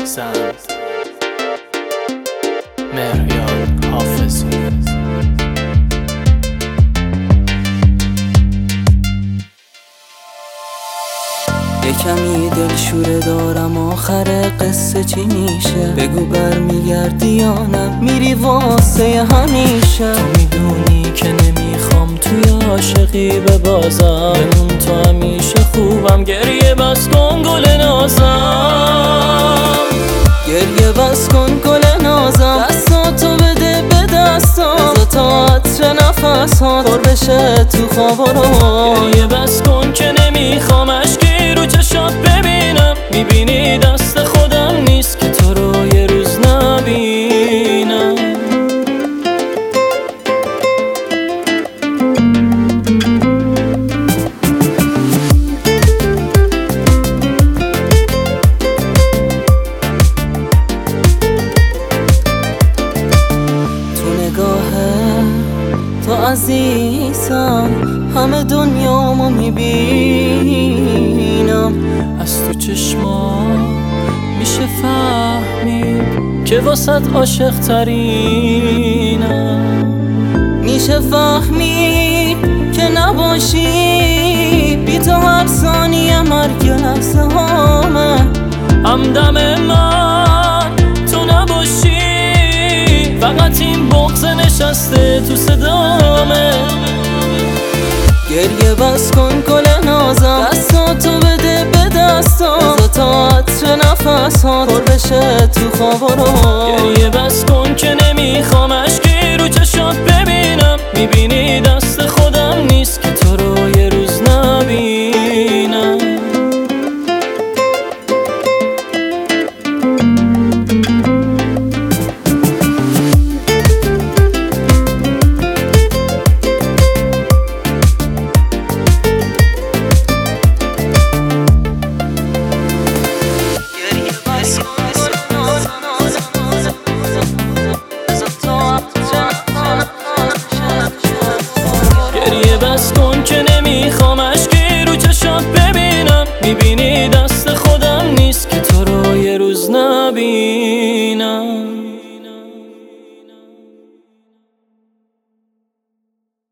سند مهریان حافظی. یه کمی دلشوره دارم آخر قصه چی میشه؟ بگو برمیگردی یا نه میری واسه همیشه؟ تو میدونی که نمیخوام توی عاشقی ببازم، بمون تو همیشه خوبم، گریه بس کن گل نازم، گریه بس کن گل نازم، دستاتو بده به دستام، بذار تا عطر نفس ها پر بشه تو خواب و روان. گریه بس کن که نمیخوام اشکی رو چشات ببینم، میبینی دست خودم نیست که تو رو یه روز نبینم. تو عزیزم همه دنیامو میبینم، از تو چشما میشه فهمید که واسط عاشق ترینم، میشه فهمید که نباشی بی تو هر ثانیه مرگ لحظه هامه. همدم من تو نباشی، فقط این بغض نشسته تو صدامه. گریه بس کن گل نازم، دستاتو بده به دستام، بذار تا عطر نفس ها پر بشه تو خواب و روان. گریه بس کن که نمیخوام اشکی رو چشات ببینم، میبینی دست